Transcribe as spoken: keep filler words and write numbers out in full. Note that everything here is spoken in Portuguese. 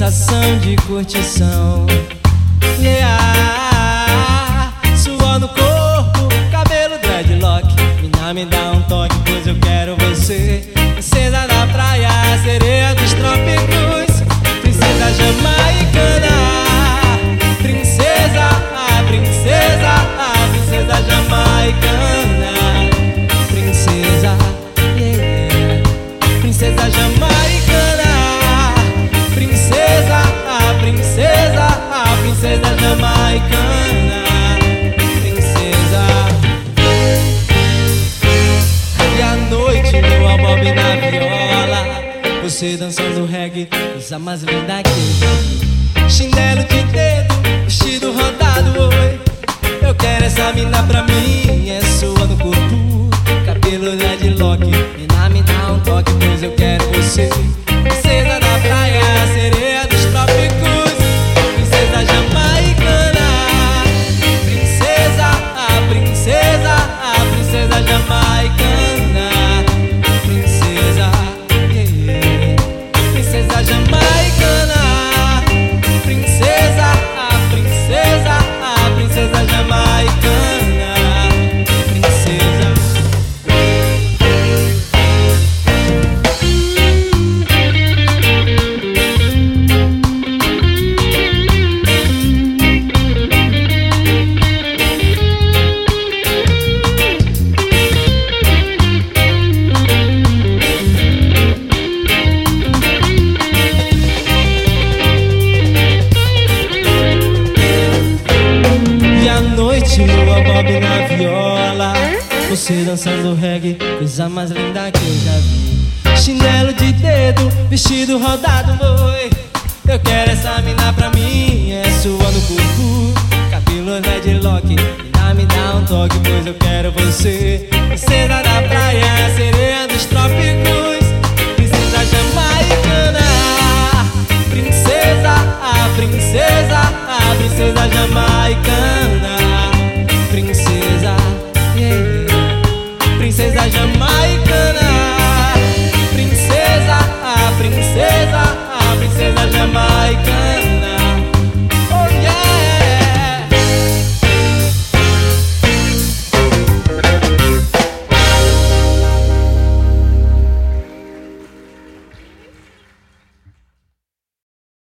sensação de curtição. Yeah, suor no corpo, cabelo dreadlock. Mina, me dá um toque, pois eu quero você. Princesa da praia, sereia dos trópicos, princesa jamaicana. Princesa, a princesa, a princesa jamaicana. Princesa, yeah, princesa jamaicana. Princesa, a princesa, a princesa jamaicana. Princesa. E à noite meu albobe na viola, você dançando reggae, coisa mais linda que eu já vi. Chinelo de dedo, vestido rodado, oi. Eu quero essa mina pra mim, é sua no corpo, cabelo dreadlock. Mina, me dá um toque, pois eu quero você. Princesa da praia, sereia dos trópicos, princesa jamaicana. Princesa, a princesa, a princesa jamaicana. Princesa, yeah, princesa jamaicana. Princesa, a princesa, a princesa jamaicana. Princesa. Lua bob na viola, você dançando reggae, coisa mais linda que eu já vi. Chinelo de dedo, vestido rodado, oi. Eu quero essa mina pra mim, é sua no corpo, cabelo dreadlock. Mina, me dá um toque, pois eu quero você. Princesa da praia, sereia